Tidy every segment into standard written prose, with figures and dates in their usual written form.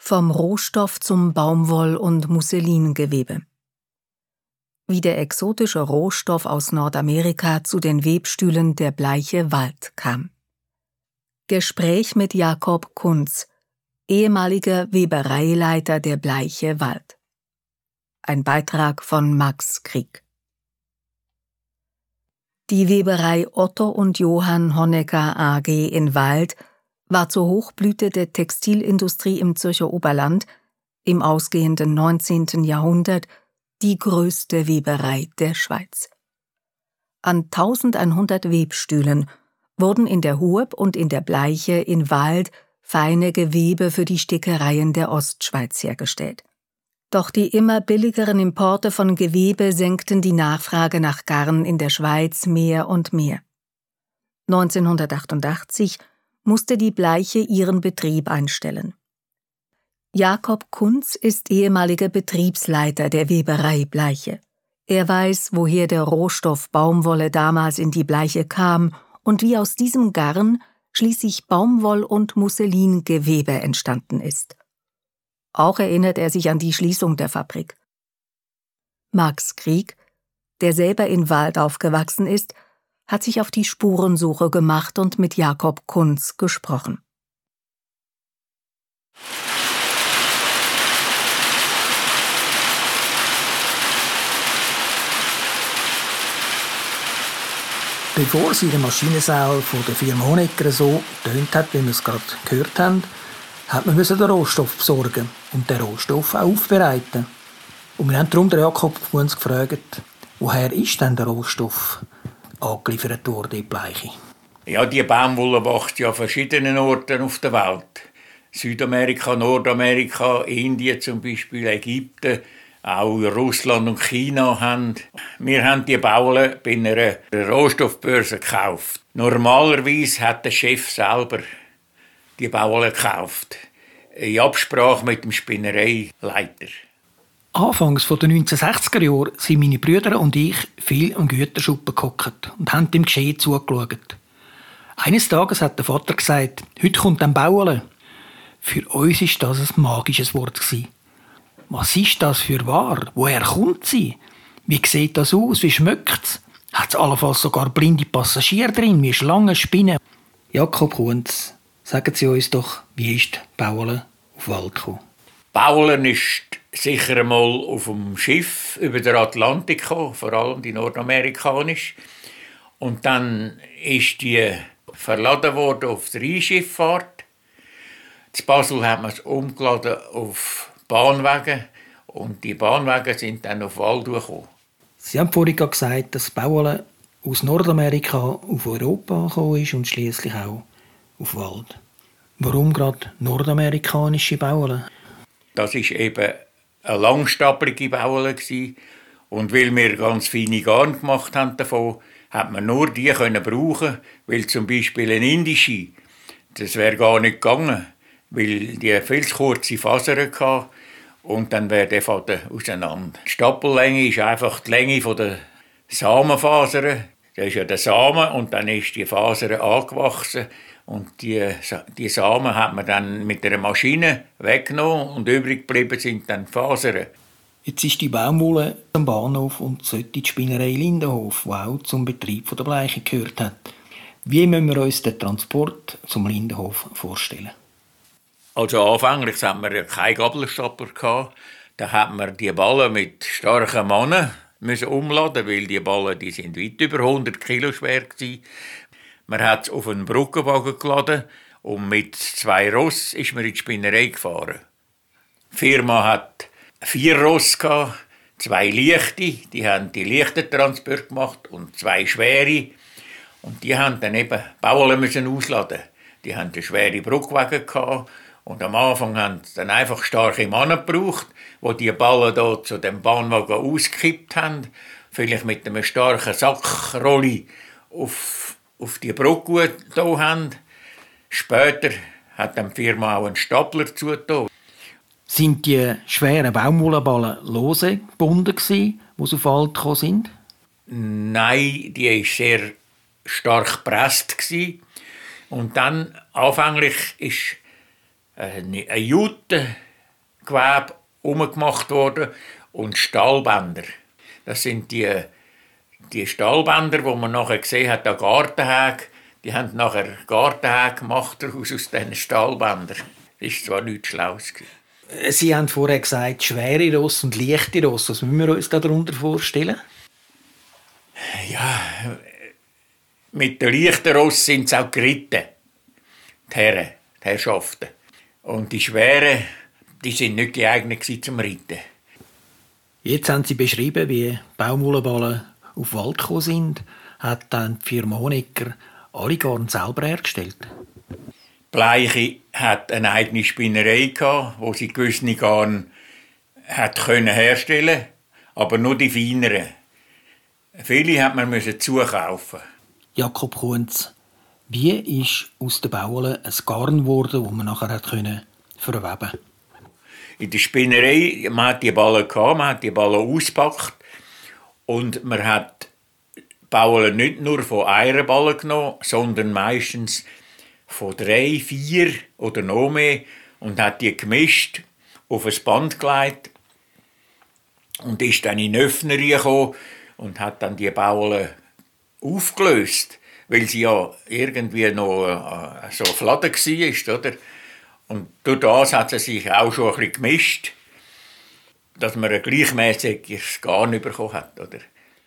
Vom Rohstoff zum Baumwoll- und Musselingewebe. Wie der exotische Rohstoff aus Nordamerika zu den Webstühlen der Bleiche Wald kam. Gespräch mit Jakob Kunz, ehemaliger Webereileiter der Bleiche Wald. Ein Beitrag von Max Krieg. Die Weberei Otto und Johann Honecker AG in Wald war zur Hochblüte der Textilindustrie im Zürcher Oberland im ausgehenden 19. Jahrhundert die größte Weberei der Schweiz. An 1100 Webstühlen wurden in der Hurb und in der Bleiche in Wald feine Gewebe für die Stickereien der Ostschweiz hergestellt. Doch die immer billigeren Importe von Gewebe senkten die Nachfrage nach Garn in der Schweiz mehr und mehr. 1988 musste die Bleiche ihren Betrieb einstellen. Jakob Kunz ist ehemaliger Betriebsleiter der Weberei Bleiche. Er weiß, woher der Rohstoff Baumwolle damals in die Bleiche kam und wie aus diesem Garn schließlich Baumwoll- und Musselingewebe entstanden ist. Auch erinnert er sich an die Schließung der Fabrik. Max Krieg, der selber in Wald aufgewachsen ist, hat sich auf die Spurensuche gemacht und mit Jakob Kunz gesprochen. Bevor sie den Maschinensaal von der Firma Honecker so getönt hat, wie wir es gerade gehört haben, hat man den Rohstoff besorgen und den Rohstoff auch aufbereiten. Und wir haben darum den Jakob Kunz gefragt, woher ist denn der Rohstoff angeliefert worden in die Bleiche? Ja, die Baumwolle wächst ja an verschiedenen Orten auf der Welt. Südamerika, Nordamerika, Indien zum Beispiel, Ägypten, auch Russland und China haben. Wir haben die Baumwolle bei einer Rohstoffbörse gekauft. Normalerweise hat der Chef selber die Baumwolle gekauft, in Absprache mit dem Spinnereileiter. Anfangs der 1960er Jahre sind meine Brüder und ich viel am Güterschuppen gehockt und haben dem Geschehen zugeschaut. Eines Tages hat der Vater gesagt, heute kommt ein Baumwolle. Für uns war das ein magisches Wort. Was ist das für Ware? Woher kommt sie? Wie sieht das aus? Wie schmeckt es? Hat es allenfalls sogar blinde Passagiere drin, wie Schlangen, Spinnen? Jakob Kunz, sagen Sie uns doch, wie ist die Baumwolle auf Wald gekommen? Baumwolle ist sicher einmal auf dem Schiff über den Atlantik gekommen, vor allem die nordamerikanisch. Und dann ist die verladen worden auf die Rheinschifffahrt. In Basel hat man es umgeladen auf Bahnwagen und die Bahnwagen sind dann auf Wald gekommen. Sie haben vorhin gesagt, dass Baumwolle aus Nordamerika auf Europa gekommen ist und schliesslich auch auf Wald. Warum gerade nordamerikanische Baumwolle? Das war eben eine langstapelige Baumwolle. Und weil wir ganz feine Garn gemacht haben davon, hat man nur die brauchen, weil zum Beispiel eine indische, das wäre gar nicht gegangen, weil die viel zu kurze Fasern hatte und dann wäre der Faden auseinander. Die Stapellänge ist einfach die Länge der Samenfasern. Das ist ja der Samen und dann ist die Faser angewachsen. Und die Samen hat man dann mit einer Maschine weggenommen und übrig geblieben sind dann die Fasern. Jetzt ist die Baumwolle am Bahnhof und sollte die Spinnerei Lindenhof, die auch zum Betrieb der Bleiche gehört hat. Wie müssen wir uns den Transport zum Lindenhof vorstellen? Also anfänglich hatten wir keinen Gabelstapler. Da hat man die Ballen mit starken Männern umladen, weil die Ballen die sind weit über 100 Kilo schwer waren. Man hat es auf einen Brückenwagen geladen und mit 2 Ross ist man in die Spinnerei gefahren. Die Firma hat 4 Ross, 2 leichte, die haben die leichten Transport gemacht und 2 schwere. Und die haben dann eben Baumwolle ausladen. Die hatten einen schweren Brückenwagen und am Anfang haben sie dann einfach starke Männer gebraucht, die die Ballen hier zu dem Bahnwagen ausgekippt haben, vielleicht mit einem starken Sackrolli auf die Brücke getan haben. Später hat dann die Firma auch einen Stapler zugetan. Sind die schweren Baumwollenballen lose gebunden, die sie auf Wald gekommen sind? Nein, die war sehr stark gepresst. Und dann, anfänglich, ist eine Jute Gewebe umgemacht worden und Stahlbänder. Das sind die Stahlbänder, die man nachher gesehen hat, an Gartenhägen. Die haben nachher Gartenhäge gemacht aus diesen Stahlbändern. Das war zwar nichts Schlaues. Sie haben vorher gesagt, schwere Ross und leichte Ross. Was müssen wir uns darunter vorstellen? Ja, mit den leichten Ross sind es auch geritten. Die Herren, die Herrschaften. Und die schweren, die sind nicht geeignet zum Reiten. Jetzt haben Sie beschrieben, wie Baumwollenballen auf Wald gekommen sind. Hat dann die Firma Honegger alle Garn selber hergestellt? Bleiche hat eine eigene Spinnerei gehabt, wo sie gewisse Garn herstellen, aber nur die feineren. Viele hat man zukaufen. Jakob Kunz, wie ist aus der Baumwolle ein Garn geworden, das man nachher verweben konnte? In der Spinnerei, man hat die Ballen gehabt, man hat die Ballen ausgepackt und man hat die Baumwolle nicht nur von einer Ballen genommen, sondern meistens von 3, 4 oder noch mehr und hat die gemischt, auf ein Band gelegt und ist dann in den Öffner gekommen und hat dann die Baumwolle aufgelöst, weil sie ja irgendwie noch so fladen war, oder? Und durch das hat sie sich auch schon ein bisschen gemischt, dass man ein gleichmäßiges Garn bekommen hat, oder?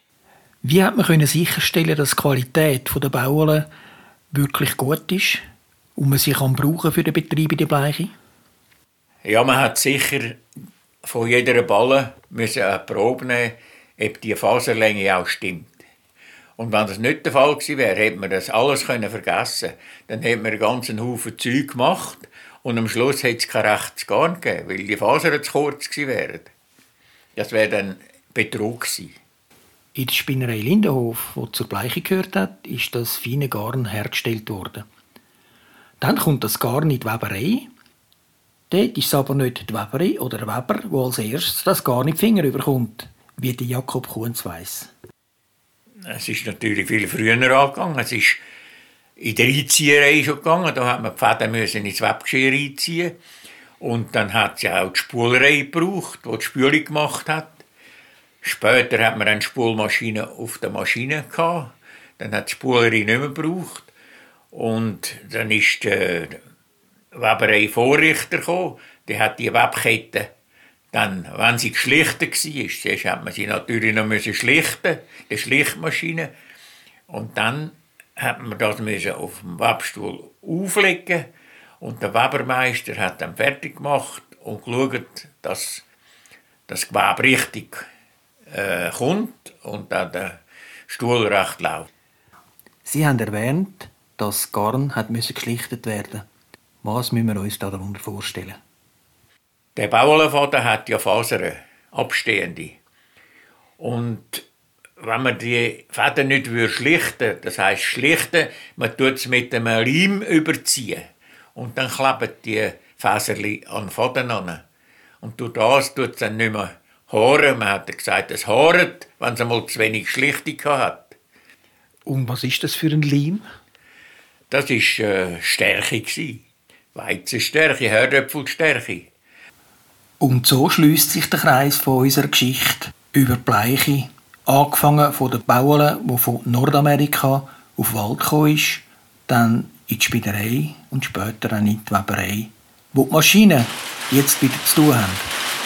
Wie hat man sicherstellen, dass die Qualität der Baumwolle wirklich gut ist und man sie brauchen für den Betrieb in der Bleiche? Ja, man hat sicher von jeder Balle eine Probe nehmen, ob die Faserlänge auch stimmt. Und wenn das nicht der Fall gewesen wäre, hätte man das alles vergessen. Dann hätte man einen ganzen Haufen Zeug gemacht und am Schluss hätte es kein rechtes Garn gegeben, weil die Fasern zu kurz gewesen wären. Das wäre dann Betrug gewesen. In der Spinnerei Lindenhof, die zur Bleiche gehört hat, ist das feine Garn hergestellt worden. Dann kommt das Garn in die Weberei. Dort ist es aber nicht die Weberei oder der Weber, der als erstes das Garn in die Finger überkommt, wie der Jakob Kunz weiss. Es ist natürlich viel früher angegangen. Es ist in der Einzieherei schon gegangen. Da hat man die Fäden ins Webgeschirr einziehen. Und dann hat sie auch die Spulerei gebraucht, die die Spülung gemacht hat. Später hat man eine Spulmaschine auf der Maschine gehabt. Dann hat die Spulerei nicht mehr gebraucht. Und dann ist die Weberei Vorrichter gekommen. Die hat die Webkette dann, wenn sie geschlichtet war, zuerst hat man sie natürlich noch schlichten, die Schlichtmaschine. Und dann hat man das auf dem Webstuhl auflegen. Und der Webermeister hat dann fertig gemacht und geschaut, dass das Gewebe richtig kommt und dann der Stuhl recht läuft. Sie haben erwähnt, dass das Garn geschlichtet werden musste. Was müssen wir uns darunter vorstellen? Der Baumwollenfaden hat ja Fasern, abstehende. Und wenn man die Fäden nicht schlichten würde, das heisst schlichten, man tut es mit einem Leim überziehen. Und dann kleben die Fäserli an den Faden an. Und durch das tut es dann nicht mehr haaren. Man hat gesagt, es haaret, wenn es einmal zu wenig Schlichtung hat. Und was ist das für ein Leim? Das war Stärke. Weizenstärke, Herdöpfelstärke. Und so schließt sich der Kreis von unserer Geschichte über die Bleiche, angefangen von der Baumwolle, die von Nordamerika auf Wald gekommen ist, dann in die Spinnerei und später auch in die Weberei, wo die Maschinen jetzt wieder zu tun haben.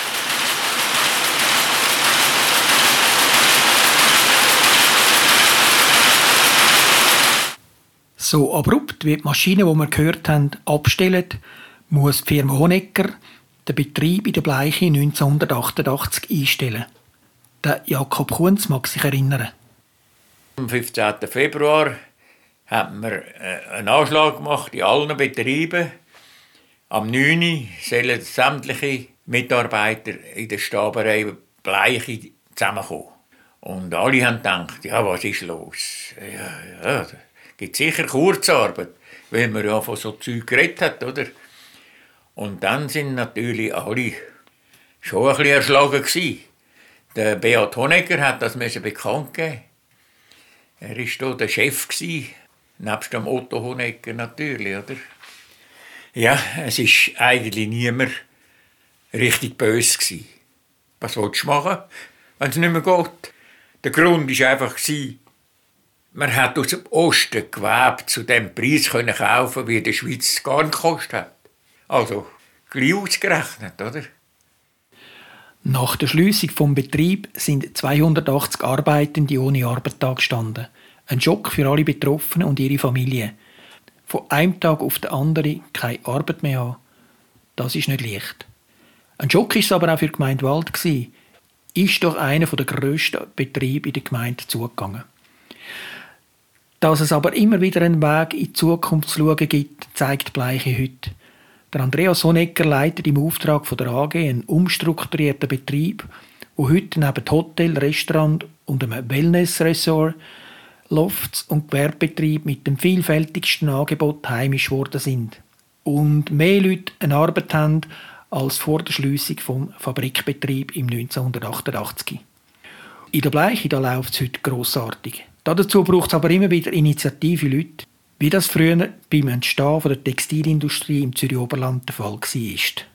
So abrupt wie die Maschinen, die wir gehört haben, abstellen, muss die Firma Honegger den Betrieb in der Bleiche 1988 einstellen. Der Jakob Kunz mag sich erinnern. Am 15. Februar haben wir einen Anschlag gemacht in allen Betrieben. Am 9. Uhr sollen sämtliche Mitarbeiter in der Staberei Bleiche zusammenkommen. Und alle haben gedacht, ja, was ist los? Ja, es gibt sicher Kurzarbeit, weil man ja von so Zeug geredet hat, oder? Und dann sind natürlich alle schon ein bisschen erschlagen gewesen. Der Beat Honegger hat das bekannt geben. Er war hier der Chef gewesen, nebst dem Otto Honegger natürlich, oder? Ja, es ist eigentlich niemand richtig böse gewesen. Was willst du machen, wenn es nicht mehr geht? Der Grund war einfach, man hat aus dem Osten Gewebe zu dem Preis können kaufen, wie in der Schweiz es gar nicht gekostet hat. Also, gleich ausgerechnet, oder? Nach der Schliessung des Betriebs sind 280 Arbeitende ohne Arbeitstag gestanden. Ein Schock für alle Betroffenen und ihre Familien. Von einem Tag auf den anderen keine Arbeit mehr haben. Das ist nicht leicht. Ein Schock war es aber auch für die Gemeinde Wald. Ist doch einer der grössten Betriebe in der Gemeinde zugegangen. Dass es aber immer wieder einen Weg in die Zukunft zu schauen gibt, zeigt Bleiche heute. Der Andreas Honecker leitet im Auftrag von der AG einen umstrukturierten Betrieb, wo heute neben Hotel, Restaurant und einem Wellness-Resort Lofts- und Gewerbebetrieb mit dem vielfältigsten Angebot heimisch geworden sind und mehr Leute eine Arbeit haben als vor der Schliessung vom Fabrikbetrieb im 1988. In der Bleiche läuft es heute grossartig. Dazu braucht es aber immer wieder initiative Leute, wie das früher beim Entstehen der Textilindustrie im Zürich Oberland der Fall war.